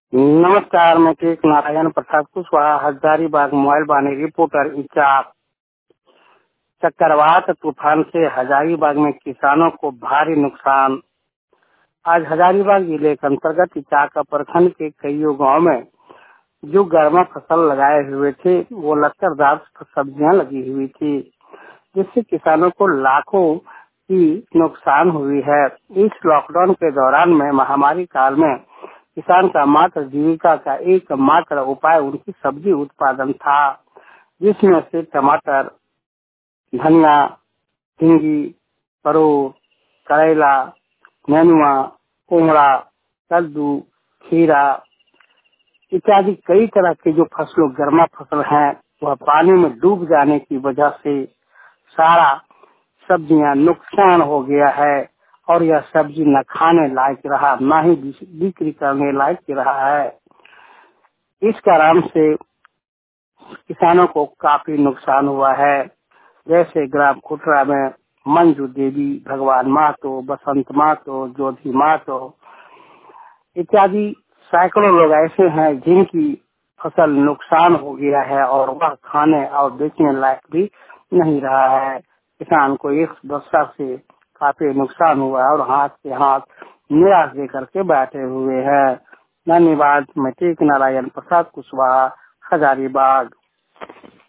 नमस्कार, मैं Tek Narayan Prasad Kushwaha, Hazaribagh mobile Vani reporter incharge. चक्रवात तूफान से हजारीबाग में किसानों को भारी नुकसान। आज हजारीबाग जिले के अंतर्गत इचाका प्रखंड के कई गांव में जो गर्मा फसल लगाए हुए थे वो लक्करदार सब्जियां लगी हुई थी, जिससे किसानों को लाखों की नुकसान हुई है। इस लॉकडाउन के दौरान में महामारी काल में किसान का मात्र जीविका का एकमात्र उपाय उनकी सब्जी उत्पादन था, जिसमें से टमाटर, धनिया, भिंडी, परोर, करेला, नेनुआ, कोहड़ा, कद्दू, खीरा इत्यादि कई तरह के जो फसलों गर्मा फसल है वह पानी में डूब जाने की वजह से सारा सब्जियां नुकसान हो गया है और यह सब्जी न खाने लायक रहा, न ही बिक्री करने लायक रहा है। इस कारण से किसानों को काफी नुकसान हुआ है। जैसे ग्राम खुटरा में मंजू देवी, भगवान महतो, बसंत महतो, ज्योति महतो इत्यादि सैकड़ों लोग ऐसे हैं जिनकी फसल नुकसान हो गया है और वह खाने और बेचने लायक भी नहीं रहा है। किसान को इस वर्षा से काफी नुकसान हुआ है और हाथ से हाथ निराश देकर के बैठे हुए हैं। धन्यवाद। मैं टेक नारायण प्रसाद कुशवाहा, हजारीबाग।